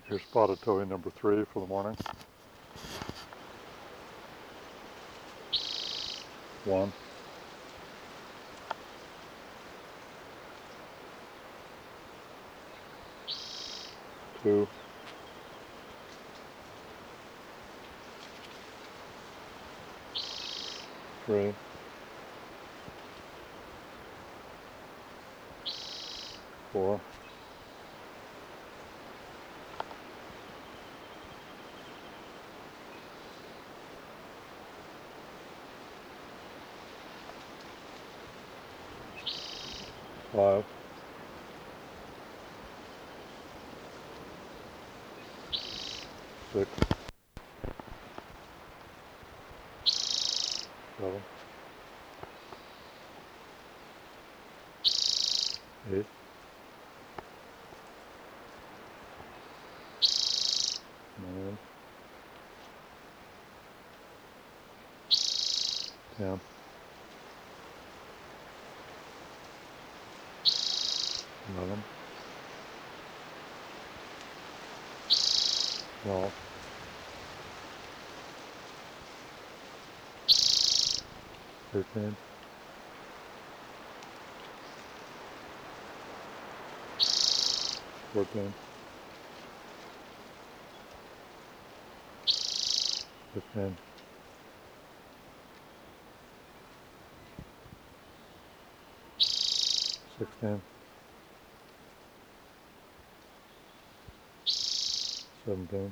Here's spotted towhee number 3 for the morning. 1, 2, 3, 4, 5, 6, 7, 8, 9, 10, 11, 12, 13, 14, 15, 16, 17,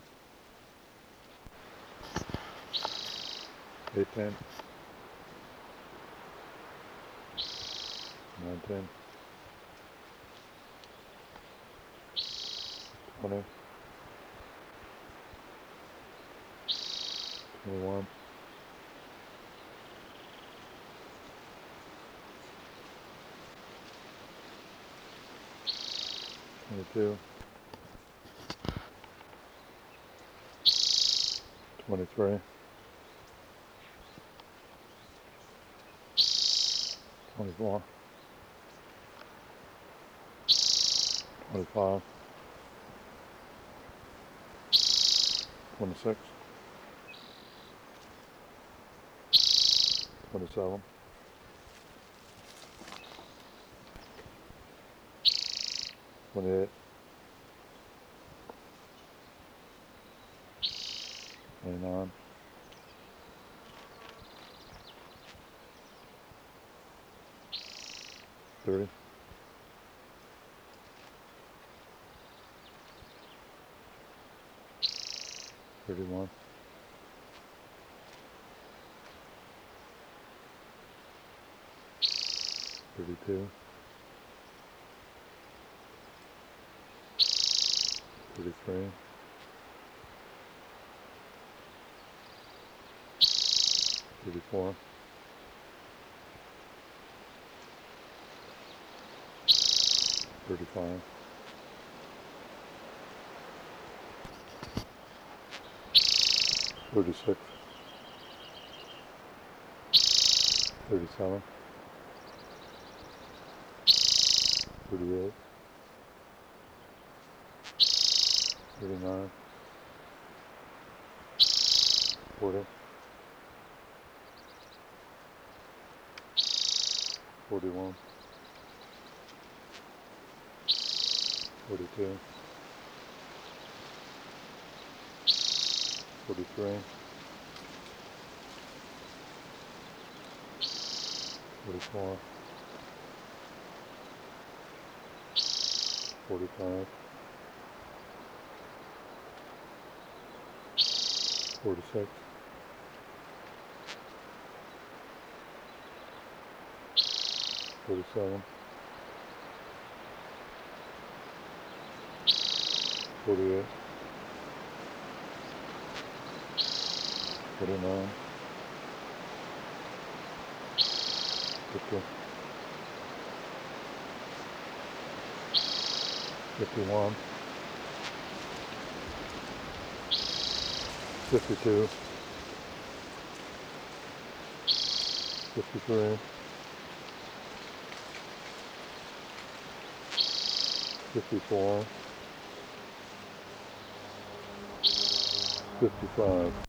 18, 19, 20, 21, 22, 23, 24, 25, 26, 27, 28, 29, 30, 31, 32, 33, 34, 35, 36, 37, 38, 39, 40, 41, 42, 43, 44, 45, 46, 47, 48, 49, 50, 51, 52, 53, 54, 55.